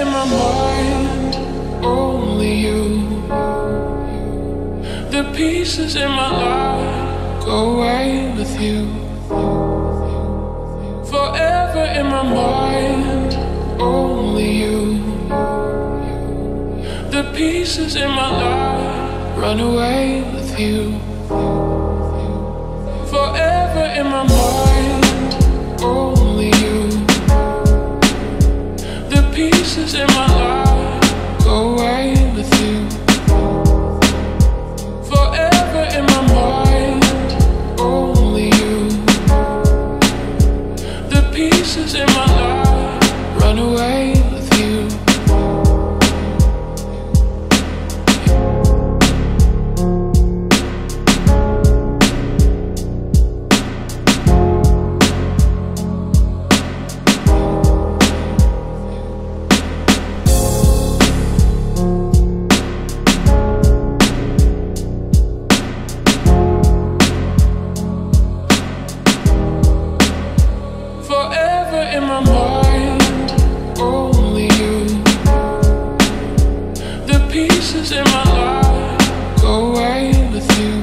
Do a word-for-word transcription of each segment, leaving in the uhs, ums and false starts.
in my mind, only you. The pieces in my life go away with you. Forever in my mind, only you. The pieces in my life run away with you. Forever in my mind, only you. The pieces in my life go away with you. Forever in my mind, only you. The pieces in my life run away with you. Forever in my mind, only you. The pieces in my life go away with you.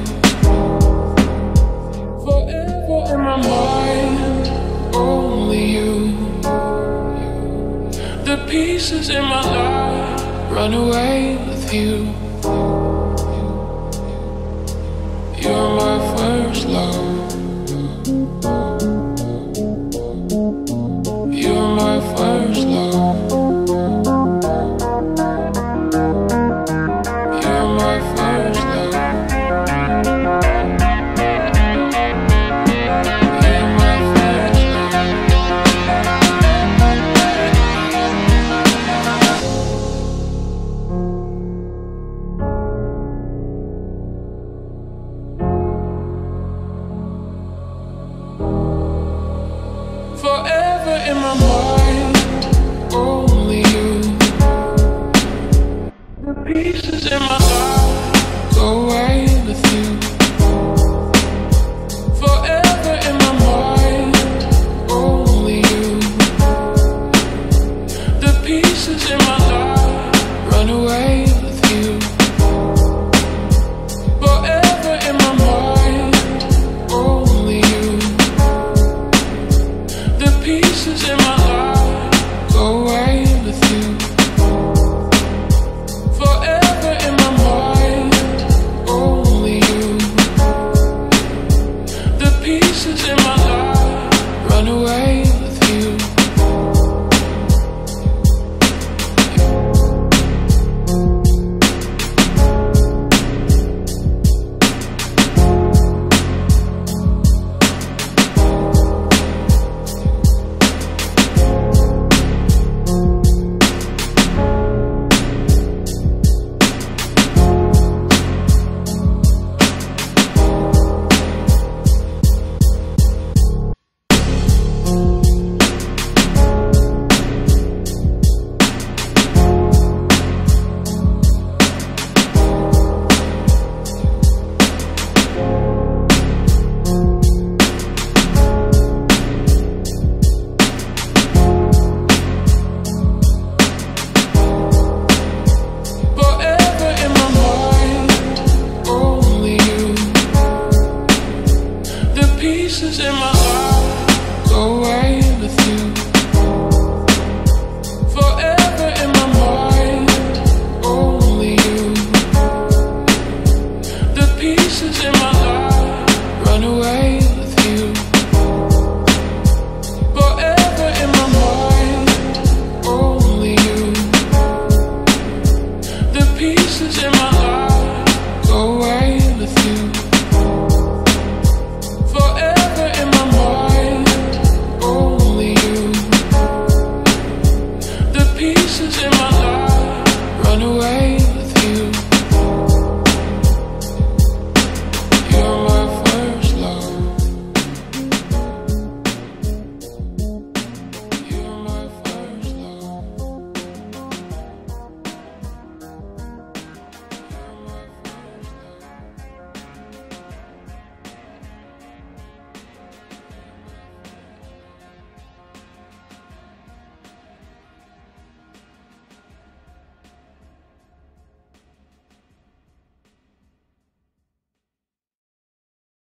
Forever in my mind, only you. The pieces in my life run away with you. You're my first love. You're my first love. You're my first love. You're my first Forever in my mind, only you. The pieces in my